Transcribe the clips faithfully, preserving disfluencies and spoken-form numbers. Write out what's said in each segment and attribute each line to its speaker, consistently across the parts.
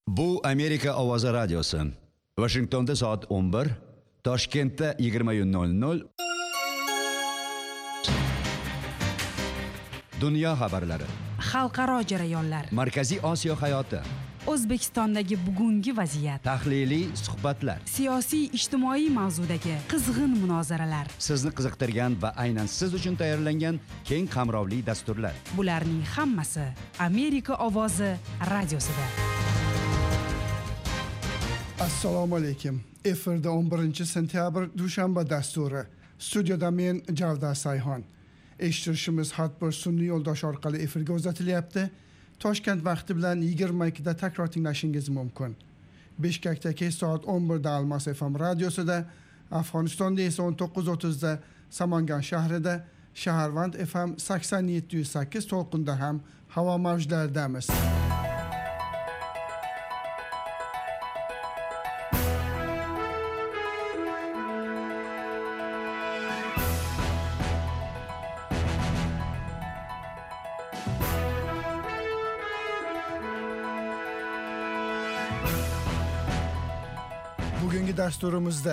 Speaker 1: Bu Amerika Ovozi radiosi. Washingtonda soat o'n bir, Toshkentda yigirma nol nol. Dunyo xabarlari.
Speaker 2: Xalqaro jarayonlar.
Speaker 1: Markaziy Osiyo hayoti.
Speaker 2: O'zbekistondagi bugungi vaziyat.
Speaker 1: Tahliliy suhbatlar.
Speaker 2: Siyosiy ijtimoiy mavzudagi qizg'in munozaralar.
Speaker 1: Sizni qiziqtirgan va aynan siz uchun tayyorlangan keng qamrovli dasturlar.
Speaker 2: Bularning hammasi Amerika Ovozi radiosida.
Speaker 3: Assalomu alaykum. Efirda o'n birinchi sentyabr dushanba dasturi. Studiyada men Javdar Sayhon. Eshitishimiz har bir sun'iy yo'ldosh orqali efirga uzatilyapti. Toshkent vaqti bilan yigirma ikkida takror tinglashingiz mumkin. Bishkekda kech soat o'n birda Almas F M radiosida, Afg'onistonda esa o'n to'qqiz o'ttizda Samangan shahrida, Shaharvand F M sakson yetti nuqta sakkiz to'lqinda ham havo mavjlaridamiz. Bugungi dasturimizda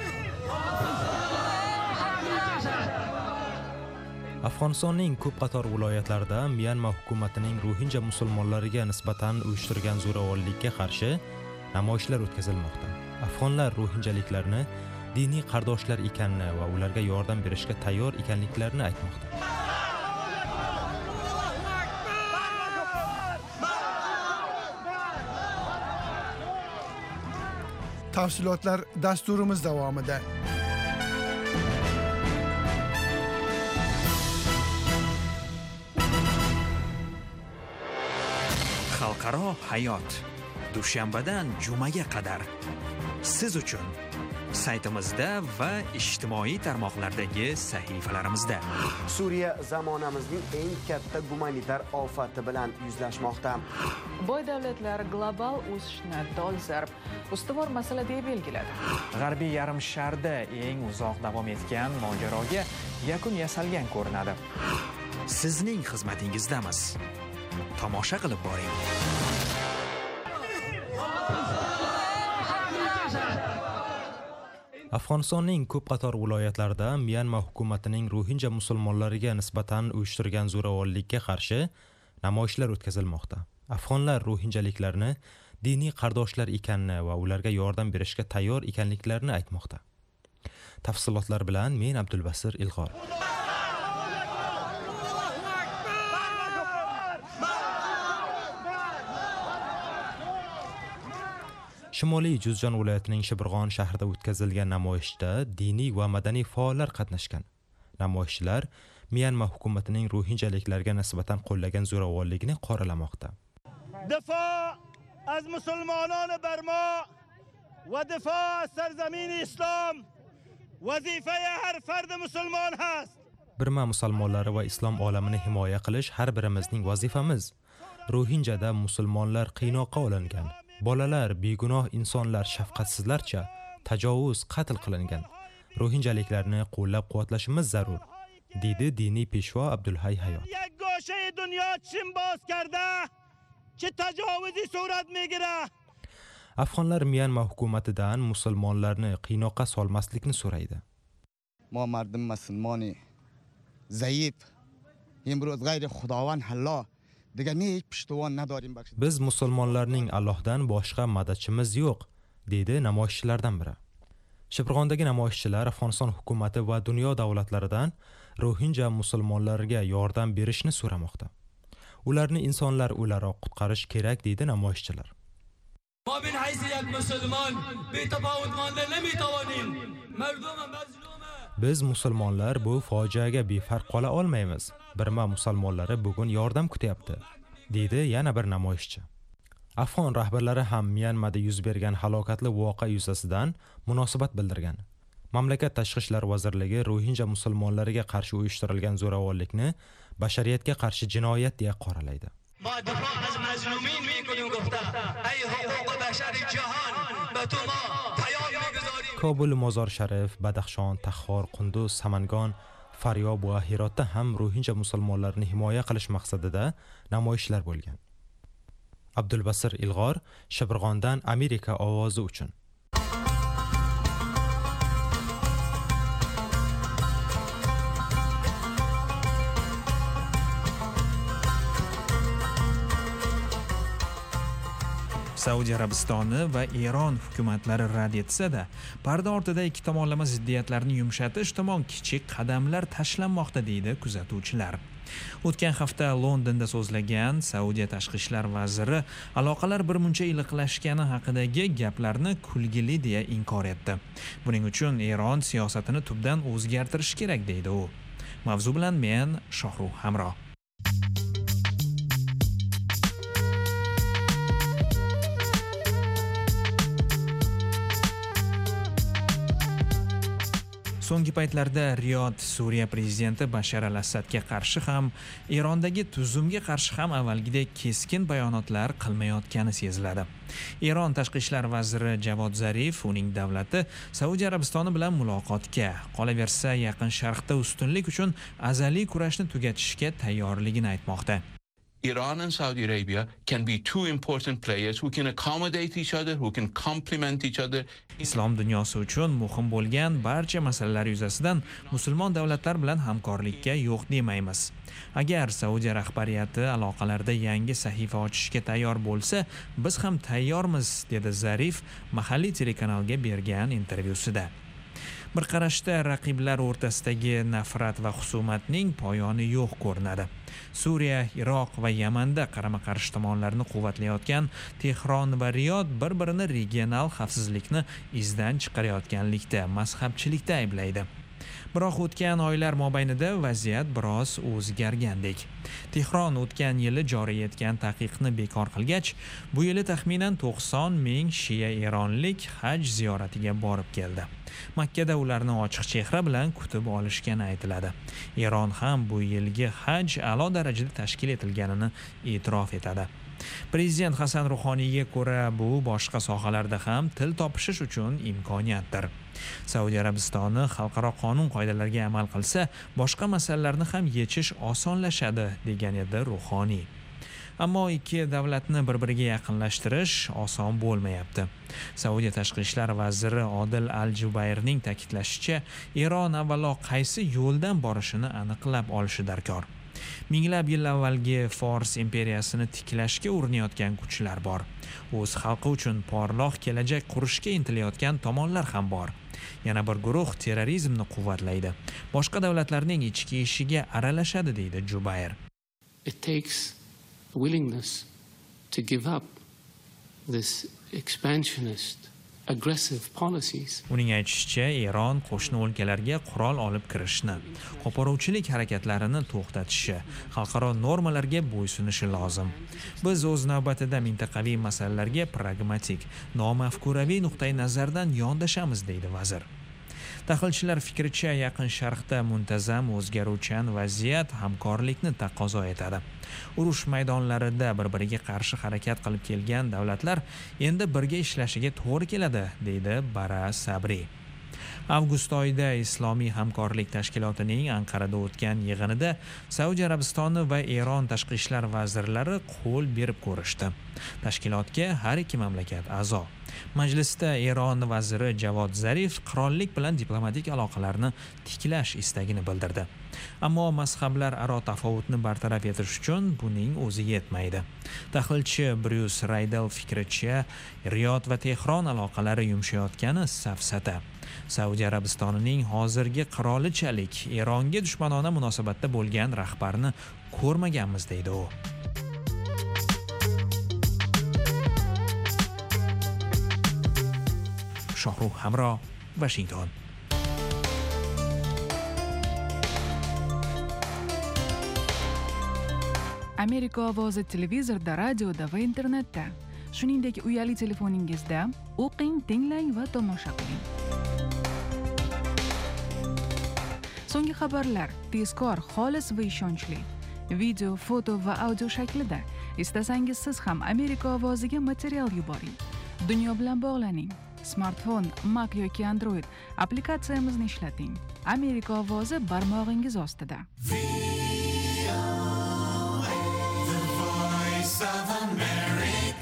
Speaker 4: Afg'onistonning ko'p qator viloyatlarida Myanma hukumatining Rohinja musulmonlariga nisbatan uyushtirgan zo'ravonlikka qarshi namoyishlar o'tkazilmoqda. Afg'onlar rohinjaliklarni diniy qardoshlar ekanini va ularga yordam berishga tayyor ekanliklarini aytmoqda.
Speaker 3: tafsilotlar dasturimiz davomida.
Speaker 5: Xalqaro hayot. Dushanbadan jumaga qadar siz uchun saytimizda va ijtimoiy tarmoqlardagi sahifalarimizda.
Speaker 6: Suriya zamonamizning eng katta gumanitar ofati bilan yuzlashmoqda.
Speaker 7: Boy davlatlar global o'sishni dolzarb ustuvor masala deb belgiladi.
Speaker 5: G'arbiy yarim sharda eng uzoq davom etgan mojaroga yakun yasalgan ko'rinadi. Sizning xizmatingizdamiz. Tomosha qilib boring.
Speaker 4: Afg'onistonning ko'p qator viloyatlarida Myanma hukumatining Rohinja musulmonlariga nisbatan uyushtirgan zo'ravonlikka qarshi namoyishlar o'tkazilmoqda. Afg'onlar rohinjaliklarni diniy qardoshlar ekanini va ularga yordam berishga tayyor ekanliklarini aytmoqda. Tafsilotlar bilan men Abdulbasir Ilg'or. Shimoliy Juzjon viloyatining Shibirg'on shahrida o'tkazilgan namoyishda diniy va madaniy faollar qatnashgan. Namoyishchilar Myanma hukumatining rohinjaliklarga nisbatan qo'llagan zo'ravonlikni qoralamoqda.
Speaker 8: Difo az musulmonon Barmo va difo az sarzamin islom vazifai har fard musulmon hast.
Speaker 4: Birma musulmonlari va islom olamini himoya qilish har birimizning vazifamiz. Rohinjada musulmonlar qiynoqqa olingan. Bolalar, begunoh insonlar shafqatsizlarcha tajovuz, qatl qilingan. Rohinjaliklarni qo'llab-quvvatlashimiz zarur, dedi diniy peshvo Abdulhay Hayot.
Speaker 8: یک گوشه دنیا چشم باز کرده که تجاوزی صورت میگیره.
Speaker 4: Afg'onlar Myanma hukumatidan musulmonlarni qiynoqqa solmaslikni so'raydi.
Speaker 9: ما مردم مسلمانی ضعیف امروز غیر خداوند الله دیگه هیچ پشتوان نداریم.
Speaker 4: Biz musulmonlarning Allohdan boshqa madadchimiz yo'q, dedi namoyishchilardan biri. Shibirg'ondagi namoyishchilar Afg'oniston hukumati va dunyo davlatlaridan Rohinja musulmonlariga yordam berishni so'ramoqda. Ularni insonlar o'laroq qutqarish kerak, dedi namoyishchilar.
Speaker 10: ما بین حیث یک مسلمان بی تفاوت مانده نمیتوانیم. مردم مظلوم
Speaker 4: Biz musulmonlar bu fojiaga befarq qola olmaymiz. Birma musulmonlari bugun yordam kutyapti, dedi yana bir namoyishchi. Afg'on rahbarlari ham Myanmada yuz bergan halokatli voqea yuzasidan munosabat bildirgan. Mamlakat tashqi ishlar vazirligi Rohinja musulmonlariga qarshi uyushtirilgan zo'ravonlikni bashariyatga qarshi jinoyat deya qoralaydi.
Speaker 10: ما دفاع از مظلومین میکنیم گفته ای حقوق بشر جهان به تو ما پیام میگذاریم.
Speaker 4: Kobul, Mozor Sharif, Badaxshon, Taxor, Qunduz, Samangan, Faryob va Hirotda ham Rohinja musulmonlarini himoya qilish maqsadida namoyishlar bo'lgan. Abdulbasir Ilg'or, Shibirg'ondan Amerika ovozi uchun.
Speaker 5: Saudiya Arabistoni va Eron hukumatlari rad etsa-da, parda ortida ikki tomonlama ziddiyatlarni yumshatish tomon kichik qadamlar tashlanmoqda deydi kuzatuvchilar. O'tgan hafta Londonda so'zlagan Saudiya tashqi ishlar vaziri aloqalar birmuncha iliqlashgani haqidagi gaplarni kulgili deya inkor etdi. Buning uchun Eron siyosatini tubdan o'zgartirish kerak deydi u. Mavzu bilan men Shohruh Hamro. So'nggi paytlarda Riyod Suriya prezidenti Bashar al-Assadga qarshi ham, Erondagi tuzumga qarshi ham avvalgidek keskin bayonotlar qilmayotgani seziladi. Eron tashqi ishlar vaziri Javod Zarif uning davlati Saudiya Arabistoni bilan muloqotga, qolaversa Yaqin Sharqda ustunlik uchun azaliy kurashni tugatishga tayyorligini aytmoqda.
Speaker 11: Iran and Saudi Arabia can be two important players who can accommodate each other, who can complement each other.
Speaker 5: Islom dunyosi uchun muhim bo'lgan barcha masalalar yuzasidan musulmon davlatlar bilan hamkorlikka yo'q demaymiz. Agar Saudiya rahbariyati aloqalarda yangi sahifa ochishga tayyor bo'lsa, biz ham tayyormiz, dedi Zarif mahalliy telekanalga bergan intervyusida. Bir qarashda raqiblar o'rtasidagi nafrat va husumatning poyoni yo'q ko'rinadi. Suriya, Iroq va Yamanda qarama-qarshi tomonlarni quvvatlayotgan Tehron va Riyod bir-birini regional xavfsizlikni izdan chiqarayotganlikda, mazhabchilikda ayblaydi. Biroq o'tgan oylar mobaynida vaziyat biroz o'zgargandek. Tehron o'tgan yili joriy etgan taqiqni bekor qilgach, bu yili taxminan to'qson ming shiya eronlik haj ziyoratiga borib keldi. Makkada ularni ochiq chehra bilan kutib olishgani aytiladi. Eron ham bu yilgi haj a'lo darajada tashkil etilganini e'tirof etadi. Prezident Hasan Ruhoniyga ko'ra, bu boshqa sohalarda ham til topishish uchun imkoniyatdir. Saudiya Arabistoni xalqaro qonun qoidalariga amal qilsa, boshqa masalalarni ham yechish osonlashadi, degan edi Ruhoniy. Ammo ikki davlatni bir-biriga yaqinlashtirish oson bo'lmayapti. Saudiya tashqi ishlar vaziri Odil Al-Jubayrning ta'kidlashicha, Eron avvalo qaysi yo'ldan borishini aniqlab olishi darkor. Minglab yil avvalgi Fors imperiyasini tiklashga urinayotgan kuchlar bor. O'z xalqi uchun porloq kelajak qurishga intilayotgan tomonlar ham bor. Yana bir guruh terrorizmni quvvatlaydi. Boshqa davlatlarning ichki ishiga aralashadi, deydi Jubayr.
Speaker 12: It takes willingness to give up this expansionist aggressive policies.
Speaker 5: Uning aytishicha, Eron qo'shni o'lkalarga qurol olib kirishni, qo'poruvchilik harakatlarini to'xtatishi, xalqaro normalarga bo'ysunishi lozim. Biz o'z navbatida mintaqaviy masalalarga pragmatik, nomafkuraviy nuqtai nazardan yondashamiz, deydi vazir. Tahlilchilar fikricha, Yaqin Sharqda muntazam o'zgaruvchan vaziyat hamkorlikni taqozo etadi. Urush maydonlarida bir-biriga qarshi harakat qilib kelgan davlatlar endi birga ishlashiga to'g'ri keladi, deydi Bara Sabri. Avgust oyida Islomiy hamkorlik tashkilotining Anqarada o'tgan yig'inida Saudiya Arabistoni va Eron tashqi ishlar vazirlari qo'l berib ko'rishdi. Tashkilotga har ikki mamlakat a'zo. Majlisda Eron vaziri Javod Zarif qirollik bilan diplomatik aloqalarni tiklash istagini bildirdi. Ammo mazhablar aro tafovutni bartaraf etish uchun buning o'zi yetmaydi. Tahlilchi Bruce Raydel fikricha, Riyod va Tehron aloqalari yumshayotgani safsata. Saudiya Arabistonining hozirgi qirolichalik Eronga dushmanona munosabatda bo'lgan rahbarni ko'rmaganmiz, deydi u. Shohruh Hamro, Washington.
Speaker 2: Amerika ovozi televizorda, radioda va internetda, shuningdek uyali telefoningizda o'qing, tinglang va tomosha qiling. So'nggi xabarlar tezkor, xolis va ishonchli. Video, foto va audio shaklida. Istasangiz siz ham Amerika ovoziga material yuboring. Dunyo bilan bog'laning. Smartfon, Mac yoki Android applikatsiyamizni ishlating. Amerika ovozi barmog'ingiz ostida.
Speaker 10: The voice of America.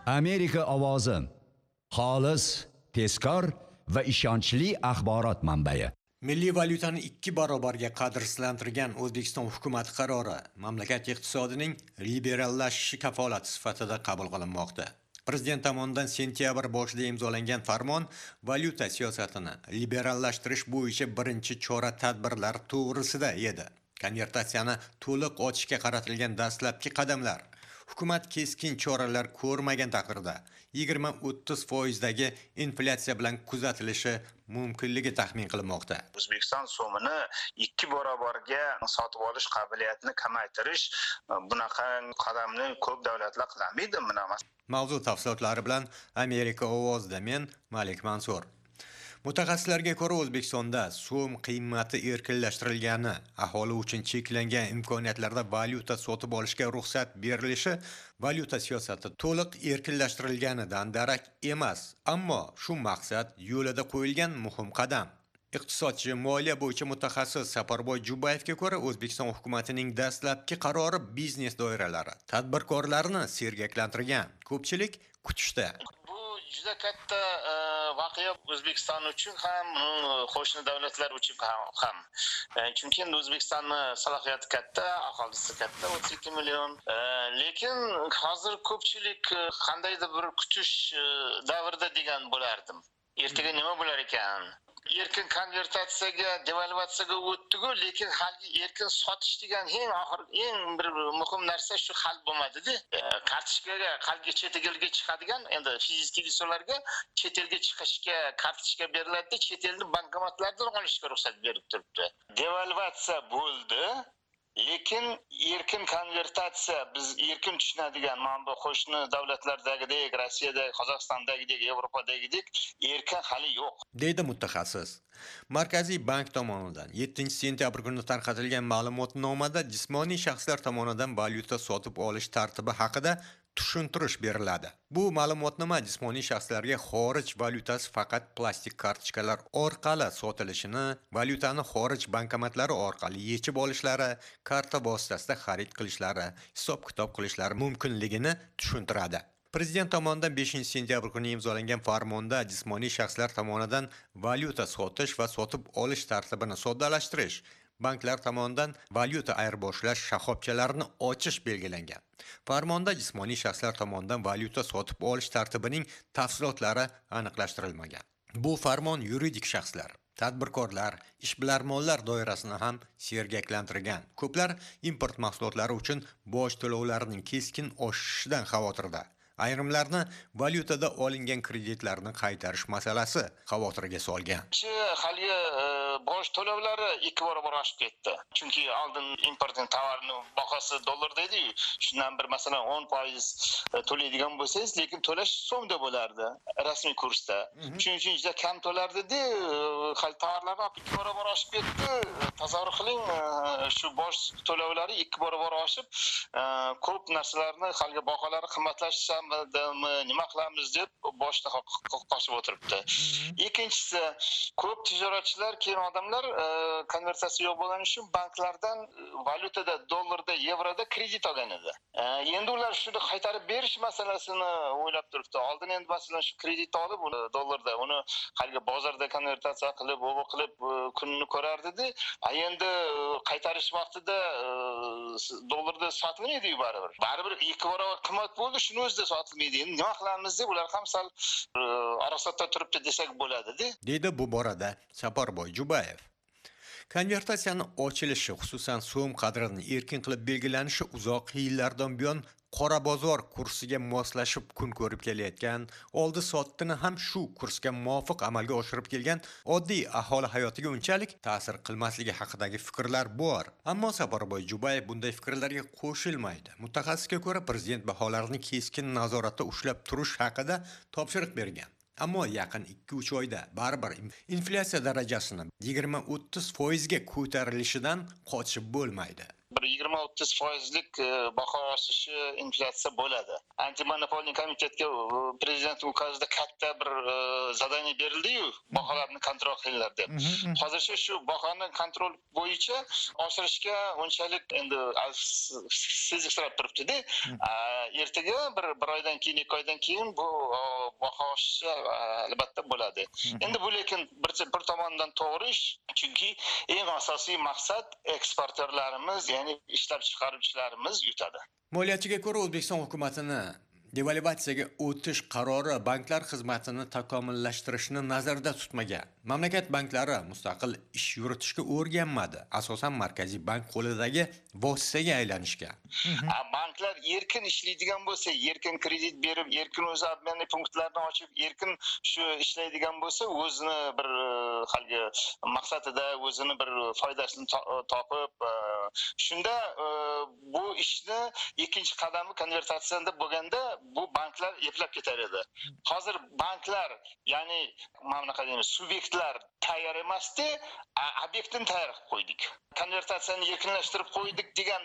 Speaker 1: Amerika ovozi. Xolis, tezkor va ishonchli axborot manbai.
Speaker 13: Milliy valyutani ikki barobarga qadrsizlantirgan O'zbekiston hukumati qarori mamlakat iqtisodining liberallashishi kafolati sifatida qabul qilinmoqda. Prezident tomonidan sentyabr boshida imzolangan farmon valyuta siyosatini liberallashtirish bo'yicha birinchi chora-tadbirlar to'g'risida edi. Konvertatsiyani to'liq ochishga qaratilgan dastlabki qadamlar. Hukumat keskin choralar ko'rmagan taqdirda yigirma o'ttiz foizdagi inflyatsiya bilan kuzatilishi mumkinligi taxmin qilinmoqda.
Speaker 14: O'zbekiston so'mini ikki barobarga sotib olish qobiliyatini kamaytirish bunaqa qadamni ko'p davlatlar qilmaydi.
Speaker 13: Mavzu tafsilotlari bilan Amerika ovozida men Malik Mansur. Mutaxassislarga ko'ra O'zbekistonda so'm qiymati erkinlashtirilgani, aholi uchun cheklangan imkoniyatlarda valyuta sotib olishga ruxsat berilishi valyuta siyosati to'liq erkinlashtirilganidan darak emas, ammo shu maqsad yo'lida qo'yilgan muhim qadam. Iqtisodchi, moliya bo'yicha mutaxassis Saparboy Jubayevga ko'ra O'zbekiston hukumatining dastlabki qarori biznes doiralari, tadbirkorlarni sergaklantirgan. Ko'pchilik kutishda.
Speaker 14: Juda katta voqea O'zbekiston uchun ham, qo'shni davlatlar uchun ham. Chunki O'zbekistonning salohiyati katta, aholisi katta, o'ttiz ikki million. Lekin hozir ko'pchilik qandaydir bir kutish davrida degan bo'lardim. Ertaga nima bo'lar ekan? Erkin konvertatsiyaga, devalvatsiyaga o'tdi-ku, lekin hali erkin sotish degan eng oxir, eng bir muhim narsa shu hal bo'lmadi-da. Kartochkaga, qalbga chet elga chiqadigan, endi fizik insonlarga chet elga chiqishga kartochka beriladi, chet elning bankomatlardan olishga ruxsat berib turibdi. Devalvatsiya bo'ldi. Lekin erkin konvertatsiya biz erkin tushunadigan mana bu qo'shni davlatlardagidek, Rossiyadagi, Qozog'istondagidek, Yevropadagidek erkin hali yo'q, deydi mutaxassis. Markaziy bank tomonidan yettinchi sentyabr kuni tarqatilgan ma'lumotnomada jismoniy shaxslar tomonidan valyuta sotib olish tartibi haqida tushuntirish beriladi. Bu ma'lumotnoma jismoniy shaxslarga xorij valyutasi faqat plastik kartochkalar orqali sotilishini, valyutani xorij bankomatlari orqali yechib olishlari, karta vositasida xarid qilishlari, hisob-kitob qilishlari mumkinligini tushuntiradi. Prezident tomonidan beshinchi sentyabr kuni imzolangan farmonda jismoniy shaxslar tomonidan valyuta sotish va sotib olish tartibini soddalashtirish, banklar tomonidan valyuta ayirboshlash shoxobchalarini ochish belgilangan. Farmonda jismoniy shaxslar tomonidan valyuta sotib olish tartibining tafsilotlari aniqlashtirilmagan. Bu farmon yuridik shaxslar, tadbirkorlar, ishbilarmonlar doirasini ham sergaklantirgan. Ko'plar import mahsulotlari uchun boj to'lovlarining keskin oshishidan xavotirda. Ayrimlarni valyutada olingan kreditlarni qaytarish masalasi xavotirga solgan. Hali boj to'lovlari ikki barobar oshib ketdi. Chunki oldin importning tovarning bahosi dollarda edi. Shundan bir masalan o'n foiz to'laydigan bo'lsangiz, lekin to'lash so'mda bo'lardi, rasmiy kursda. Shuning uchun juda kam to'lardida, hali tovarlar ikki barobar oshib ketdi. Tasavvur qiling, shu boj to'lovlari ikki barobar oshib, ko'p narsalarni hali baholari qimmatlashishi nima qilamiz deb boshda qochib o'tiribdi. Ikkinchisi, ko'p tijoratchilar, keyin odamlar konvertatsiya yo'q bo'lgani uchun banklardan valyutada, dollarda, yevroda kredit olgan edi. Endi ular shuni qaytarib berish masalasini o'ylab turibdi. Oldin endi masalan shu kredit olib, uni dollarda, uni haliga bozorda konvertatsiya qilib, o'g'i qilib kunini ko'rardi-da. Endi qaytarish vaqtida dollarda sotilmaydi baribir. Baribir ikki barobar qimmat bo'ldi, shuni o'zida sotilmaydi. Endi nima qilamiz deb ular ham sal arosatda turibdi desak bo'ladi-da, deydi bu borada Saparboy Jubayev. Konvertatsiyani ochilishi, xususan so'm qadrini erkin qilib belgilanishi uzoq yillardan buyon qora bozor kursiga moslashib kun ko'rib kelayotgan, oldi sotdini ham shu kursga muvofiq amalga oshirib kelgan oddiy aholi hayotiga unchalik ta'sir qilmasligi haqidagi fikrlar bor. Ammo Saparboy Jubayev bunday fikrlarga qo'shilmaydi. Mutaxassisga ko'ra, prezident baholarini keskin nazoratda ushlab turish haqida topshiriq bergan. Ammo yaqin ikki uch oyda baribir inflyatsiya darajasini yigirma o'ttiz foizga ko'tarilishidan qochib bo'lmaydi. bir yigirma o'ttiz foizlik baho oshishi inflyatsiya bo'ladi. Antimonopoliya komitetga prezident ukazida katta bir zadaniya berildi-yu, baholarni kontrol qilinglar deb. Hozircha shu bahoni kontrol bo'yicha oshirishga unchalik endi sezishrab turibdi-da. Ertaga bir bir oydan keyin, ikki oydan keyin bu baho oshishi albatta bo'ladi. Endi bu lekin bir bir tomondan to'g'ri ish, chunki eng asosiy maqsad eksportyorlarimiz, ya'ni ishlab chiqaruvchilarimiz yutadi.
Speaker 13: Moliyachiga ko'ra O'zbekiston hukumatini devalvatsiyaga o'tish qarori banklar xizmatini takomillashtirishni nazarda tutmagan. Mamlakat banklari mustaqil ish yuritishga o'rganmadi. Asosan Markaziy bank qo'lidagi vositaga aylanishgan.
Speaker 14: Banklar erkin ishlaydigan bo'lsa, erkin kredit berib, erkin o'z obmen punktlarini ochib, erkin shu ishlaydigan bo'lsa, o'zini bir halgi maqsadida o'zini bir foydasini topib, shunda bu ishni ikkinchi qadami konvertatsiyada bo'lganda bu banklar eplab ketar edi. Hozir banklar, ya'ni mamlakat deymiz, subyektlar tayyor emasdi, obyektni tayyor qilib qo'ydik. Konvertatsiyani erkinlashtirib qo'ydik degan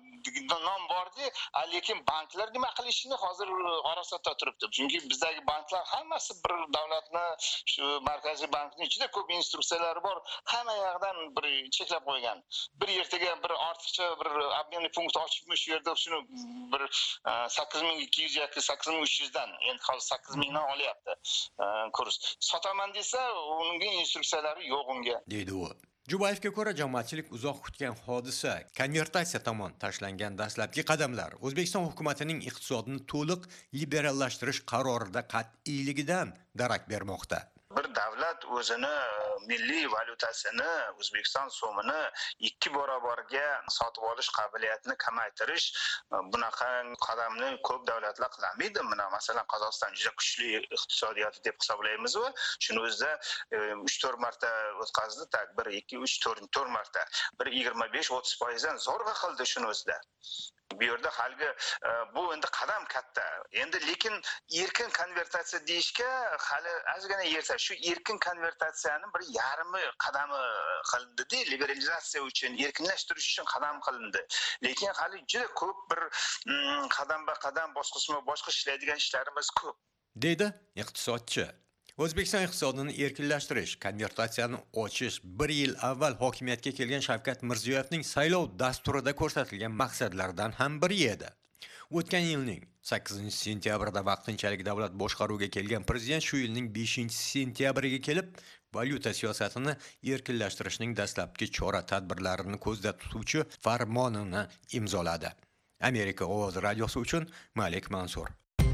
Speaker 14: nom bordi, lekin banklar nima qilishini hozir orasida turibdi. Chunki bizdagi banklar hammasi bir davlatni, shu Markaziy bankning ichida ko'p instruksiyalari bor, hamma yoqdan bir cheklab qo'ygan. Bir ertaga bir ortiqcha bir obmen punkt ochibmi shu yerda shuni bir sakkiz ming ikki yuz yoki sakkiz ming uch yuz dan, endi hozir sakkiz ming dan olyapti kurs. Sotaman desa, uning instruksiyalari yo'q unga,
Speaker 13: deydi u. Jubayevga ko'ra jamoatchilik uzoq kutgan hodisa konvertatsiya tomon tashlangan dastlabki qadamlar O'zbekiston hukumatining iqtisodni to'liq liberallashtirish qarorida qat'iyligidan darak bermoqda.
Speaker 14: Bir davlat o'zini milliy valyutasini, O'zbekiston so'mini ikki barobarga sotib olish qobiliyatini kamaytirish, bunaqa qadamni ko'p davlatlar qilmaydi. Mana masalan Qozog'iston juda kuchli iqtisodiyot deb hisoblaymiz va shuni o'zida uch to'rt marta o'tkazdi, tak bir ikki uch to'rt marta bir yigirma besh o'ttiz foizdan zo'rg'a qildi shuni o'zida. Bu yerda halgi bu endi qadam katta. Endi lekin erkin konvertatsiya deyishga hali ozgina erta. Shu erkin konvertatsiyani bir yarmi qadami qilindi, liberalizatsiya uchun, erkinlashtirish uchun qadam qilindi. Lekin hali juda ko'p bir qadam-ba-qadam, bosqichma-bosqich ishlaydigan ishlarimiz ko'p,
Speaker 13: deydi iqtisodchi. O'zbekiston iqtisodini erkinlashtirish, konvertatsiyani ochish bir yil avval hokimiyatga kelgan Shavkat Mirziyoyevning saylov dasturida ko'rsatilgan maqsadlardan ham biri edi. O'tgan yilning sakkizinchi sentyabrida vaqtinchalik davlat boshqaruviga kelgan prezident shu yilning beshinchi sentyabriga kelib, valyuta siyosatini erkinlashtirishning dastlabki chora-tadbirlarini ko'zda tutuvchi farmonini imzoladi. Amerika ovozi radiosi uchun Malik Mansur.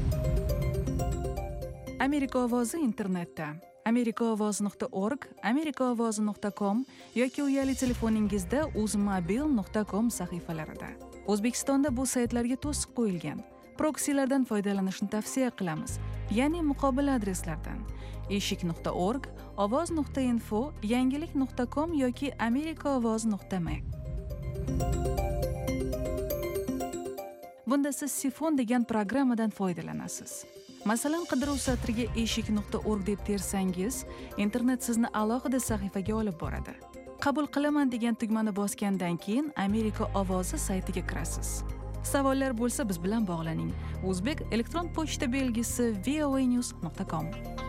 Speaker 2: Amerika ovozi internetda amerikaovoz nuqta org, amerikaovoz nuqta com yoki uyali telefoningizda uzmobil nuqta com sahifalarida. O'zbekistonda bu saytlarga to'siq qo'yilgan. Proksilardan foydalanishni tavsiya qilamiz, ya'ni muqobil adreslardan eshik nuqta org, ovoz nuqta info, yangilik nuqta com yoki amerikaovoz nuqta m. Bunda siz Sifon degan programmadan foydalanasiz. Masalan, qidiruv satriga eshik nuqta org deb tersangiz, internet sizni alohida sahifaga olib boradi. Qabul qilaman degan tugmani bosgandan keyin Amerika ovozi saytiga kirasiz. Savollar bo'lsa biz bilan bog'laning. O'zbek elektron pochta belgisi voanews nuqta com.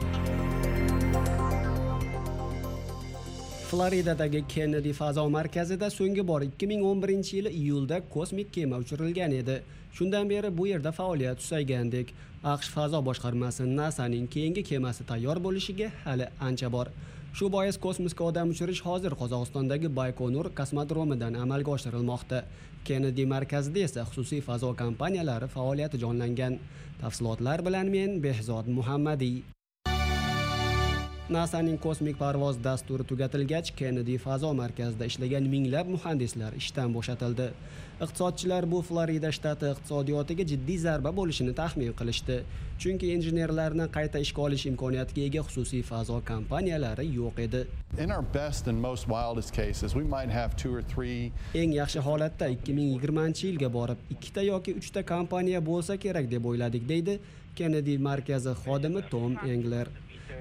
Speaker 15: Floridadagi Kennedy fazo markazida so'nggi bor ikki ming o'n birinchi yili iyulda kosmik kema uchirilgan edi. Shundan beri bu yerda faoliyat tusaygandek. AQSh fazo boshqarmasi NASAning keyingi kemasi tayyor bo'lishiga hali ancha bor. Shu bois kosmosga odam uchirish hozir Qozog'istondagi Baykonur kosmodromidan amalga oshirilmoqda. Kennedy markazida esa xususiy fazo kompaniyalari faoliyati jonlangan. Tafsilotlar bilan men Behzod Muhammadiy. NASAning kosmik parvoz dasturi tugatilgach, Kennedy fazo markazida ishlagan minglab muhandislar ishdan bo'shatildi. Iqtisodchilar bu Florida shtati iqtisodiyotiga jiddiy zarba bo'lishini taxmin qilishdi. Chunki injenerlarni qayta ishga olish imkoniyatiga ega xususiy fazo kompaniyalari yo'q edi.
Speaker 16: In our best and most wildest cases, we might have two or three.
Speaker 15: Eng yaxshi holatda ikki ming yigirmanchi yilga borib ikkita yoki uchta kompaniya bo'lsa kerak deb o'yladik, deydi Kennedy markazi xodimi Tom Engler.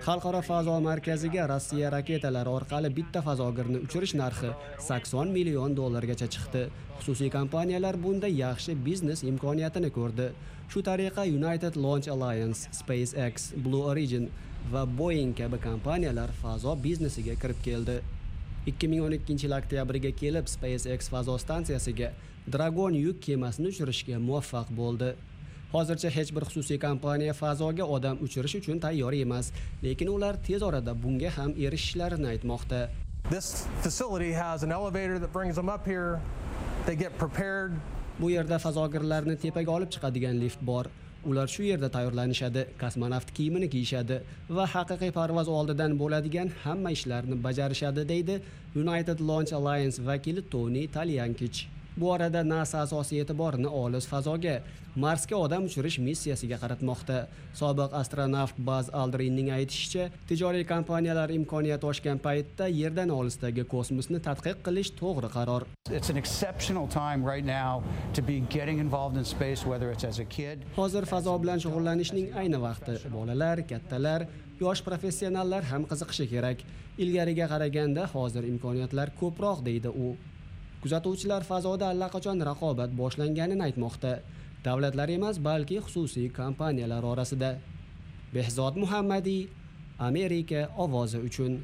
Speaker 15: Xalqaro fazo markaziga Rossiya raketalari orqali bitta fazogirni uchirish narxi sakson million dollargacha chiqdi. Xususiy kompaniyalar bunda yaxshi biznes imkoniyatini ko'rdi. Shu tariqa United Launch Alliance, SpaceX, Blue Origin va Boeing kabi kompaniyalar fazo biznesiga kirib keldi. ikki ming o'n ikkinchi yil oktyabriga kelib SpaceX fazo stansiyasiga Dragon yuk kemasini uchirishga muvaffaq bo'ldi. Hozircha hech bir xususiy kompaniya fazoga odam uchirish uchun tayyor emas, lekin ular tez orada bunga ham erishishlarini aytmoqda.
Speaker 17: This facility has an elevator that brings them up here. They get prepared.
Speaker 15: Bu yerda fazogirlarni tepaga olib chiqadigan lift bor. Ular shu yerda tayyorlanishadi, kosmonavt kiyimini kiyishadi va haqiqiy parvoz oldidan bo'ladigan hamma ishlarni bajarishadi, deydi United Launch Alliance vakili Tony Talyankich. Bu orada NASA asosiy e'tiborini olis fazoga, Marsga odam uchirish missiyasiga qaratmoqda. Sobiq astronavt Buzz Aldrinning aytishicha, tijoriy kompaniyalar imkoniyati oshgan paytda yerdan olisdagi kosmosni tadqiq qilish to'g'ri qaror.
Speaker 18: It's an exceptional time right now to be getting involved in space, whether it's as a kid.
Speaker 15: Hozir fazo bilan shug'ullanishning ayni vaqti. Bolalar, kattalar, yosh professionallar ham qiziqishi kerak. Ilgariga qaraganda hozir imkoniyatlar ko'proq, deydi u. Kuzatuvchilar fazoda allaqachon raqobat boshlanganini aytmoqda. Davlatlar emas, balki xususiy kompaniyalar orasida. Behzod Muhammadiy, Amerika ovozi uchun.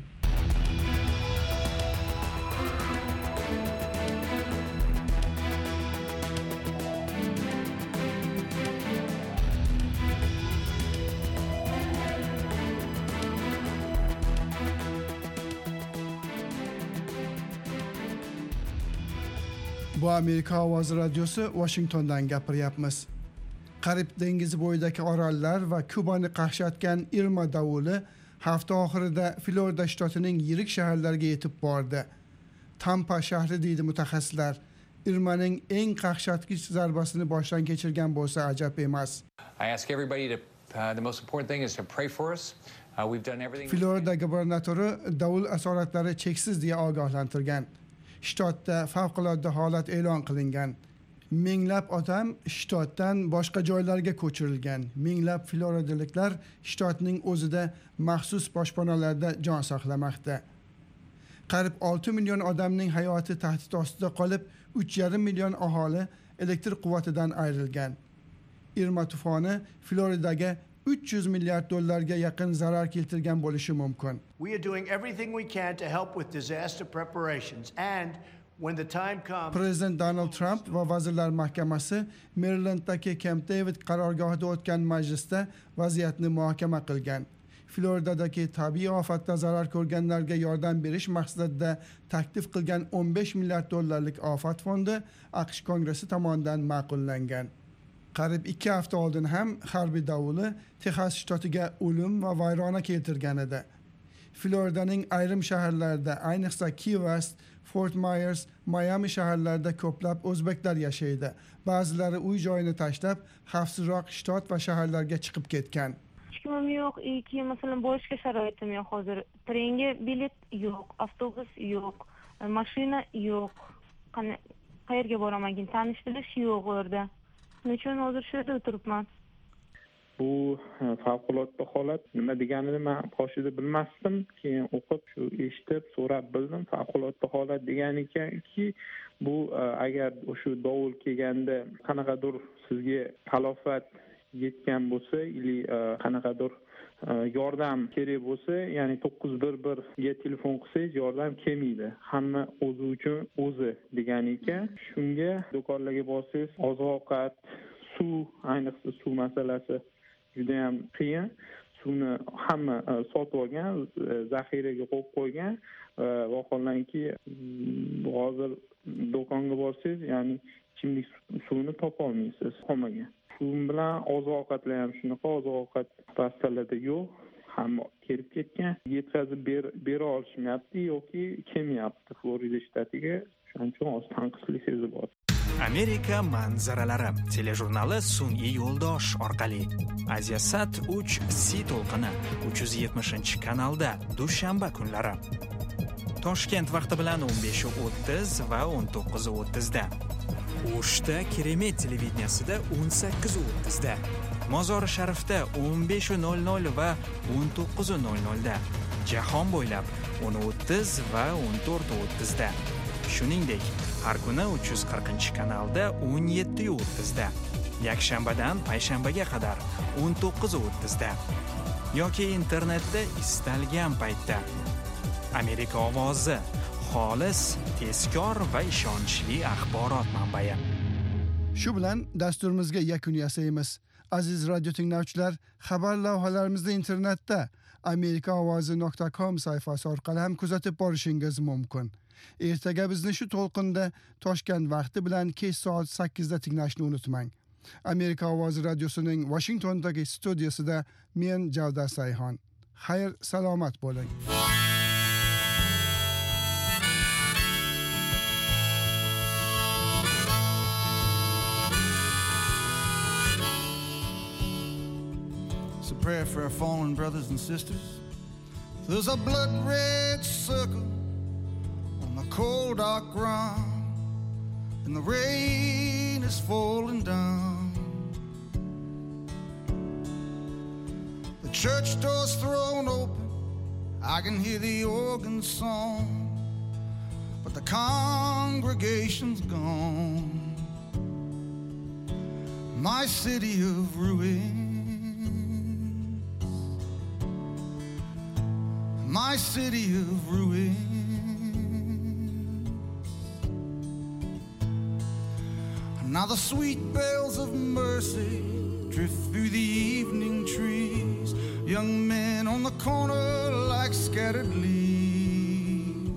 Speaker 3: Bu Amerika ovozi radiosi, Washingtondan gapiryapmiz. Karib dengizi bo'yidagi orollar va Kubani qaqshatgan Irma davuli hafta oxirida Florida shtatining yirik shaharlariga yetib bordi. Tampa shahri, deydi mutaxassislar, Irmaning eng qaqshatgich zarbasini boshdan kechirgan bo'lsa ajab emas.
Speaker 19: I ask everybody to uh, the most important thing is to pray for us. Uh, we've done everything.
Speaker 3: Florida gubernatori davul asoratlari cheksiz deya ogohlantirgan. Shtatda favqulodda holat e'lon qilingan. Minglab odam shtatdan boshqa joylarga ko'chirilgan. Minglab floridaliklar shtatning o'zida maxsus boshpanalarda jon saqlamoqda. Qariyb olti million odamning hayoti tahdid ostida qolib, uch yarim million aholi elektr quvvatidan ayrilgan. Irma tufoni Floridaga uch yuz milliard dollarga yaqin zarar keltirgan bo'lishi mumkin.
Speaker 20: We are doing everything we can to help with disaster preparations and when the time comes.
Speaker 3: Prezident Donald Trump va Vazirlar Mahkamasi Marylanddagi Camp David qarorgohida o'tgan majlisda vaziyatni muhokama qilgan. Floridadagi tabiiy ofatda zarar ko'rganlarga yordam berish maqsadida taklif qilgan o'n besh milliard dollarlik ofat fondi AQSh Kongressi tomonidan ma'qullangan. Qariyb ikki hafta oldin ham harbiy davuli Texas shtatiga o'lim va vayrona keltirgan edi. Floridaning ayrim shaharlarida, ayniqsa Key West, Fort Myers, Miami shaharlarida ko'plab o'zbeklar yashaydi. Ba'zilari uy joyini tashlab, xavfsizroq shtat va shaharlarga chiqib ketgan.
Speaker 21: Hech kimim yo'q, ki masalan bo'lishga sharoitim yo'q hozir. Trenga bilet yo'q, avtobus yo'q, mashina yo'q. Qayerga boraman? Tanish-bilish yo'q u yerda. Nechun hozir shu yerda o'tiribman?
Speaker 22: Bu favqulodda holat nima deganini men boshida bilmasdim, keyin o'qib shu eshitib so'rab bildim. Favqulodda holat degan ekanki, bu agar o'sha dovul kelganda qanaqadir sizga talofat yetgan bo'lsa, ili qanaqadir yordam kerak bo'lsa, ya'ni to'qqiz bir birga telefon qilsangiz yordam kelmaydi. Hamma o'zi uchun o'zi degan ekan. Shunga do'konlarga borsangiz, oziq-ovqat, suv, ayniqsa suv masalasi juda ham qiyin. Suvni hamma sotib olgan, zaxiraga qo'yib qo'ygan. Vaholanki hozir do'konga borsangiz, ya'ni ichimlik suvini topa olmaysiz, qolmagan. Shu bilan oziq-ovqatlar ham shunaqa, oziq-ovqat rastalarda yo'q, hamma kelib ketgan. Yetkazib bera olishmayapti yoki kelmayapti Florida shtatiga. Shuning uchun oz tanqislik sezilyapti.
Speaker 5: Amerika manzaralari telejurnali sun'iy yo'ldosh orqali Asiasat uch C to'lqini uch yuz yetmishinchi kanalda dushanba kunlari. Toshkent vaqti bilan o'n besh o'ttiz va o'n to'qqiz o'ttizda. O'shda Keremet televideniyasida o'n sakkiz o'ttizda. Mozori Sharifda o'n besh nol nol va o'n to'qqiz nol nol da, jahon bo'ylab o'n o'ttiz va o'n to'rt o'ttiz da. Shuningdek, har kuni uch yuz qirqinchi kanalda o'n yetti o'ttiz da, yakshanbadan payshanbaga qadar o'n to'qqiz o'ttiz da yoki internetda istalgan paytda. Amerika ovozi, xolis, tezkor va ishonchli axborot manbai.
Speaker 3: Shu bilan dasturimizga yakun yasaymiz. Aziz radio tinglovchilar, xabar lavhalarimizni internetda amerika ovozi nuqta com sayfasi orqali ham kuzatib borishingiz mumkin. Ertaga bizni shu to'lqinda Toshkent vaqti bilan kech soat sakkizda tinglashni unutmang. Amerika ovozi radiosining Washingtondagi studiyasida men Javdar Sayhon. Xayr, salomat bo'ling.
Speaker 6: It's a prayer for our fallen brothers and sisters. There's a blood red circle on the cold dark ground, and the rain is falling down. The church door's thrown open, I can hear the organ song, but the congregation's gone. My city of ruin, my city of ruin. Now the sweet bells of mercy drift through the evening trees, young men on the corner like scattered leaves.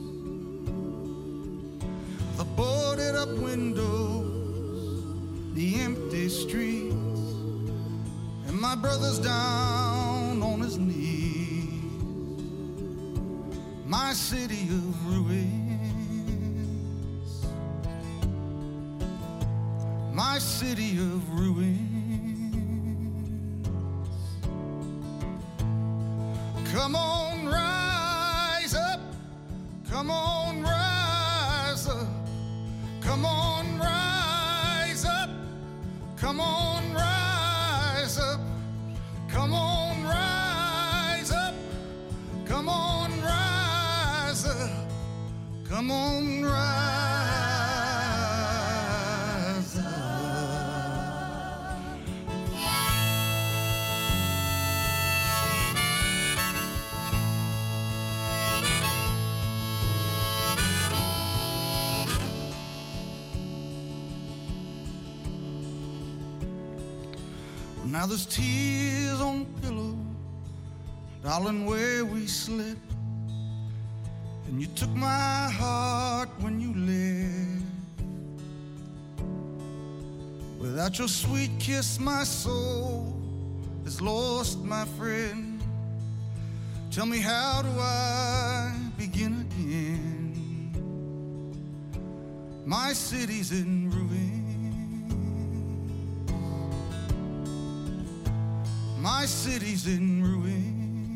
Speaker 6: The boarded up windows, the empty streets, and my brother's down on his knees. My city of ruins, my city of ruins. Come on, rise up, come on, rise up, come on, rise up, come on, rise up, come on, rise up, come on, rise up, come on, rise up. Now there's tears on pillow, darling, where we slept. And you took my heart when you left. Without your sweet kiss, my soul is lost, my friend. Tell me, how do I begin again? My city's in ruin, my city's in ruin.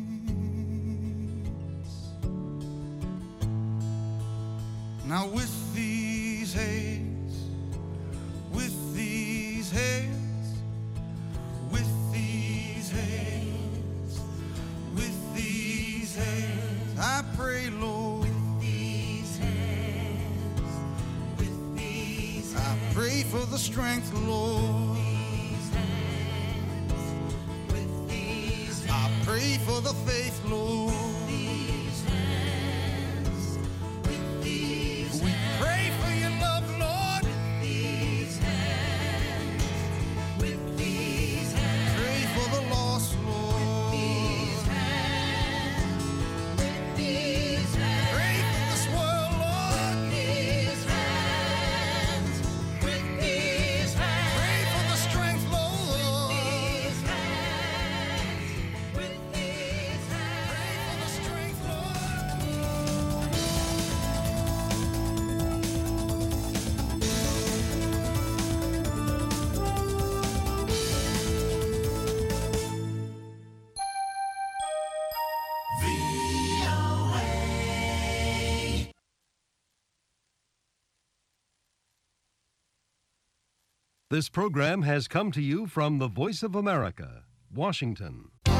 Speaker 6: Now with these hands, with these hands, with these hands, with these hands, I pray, Lord. With these hands, with these hands, I pray for the strength, Lord. These hands, with these hands, I pray for the faith, Lord.
Speaker 7: This program has come to you from the Voice of America, Washington.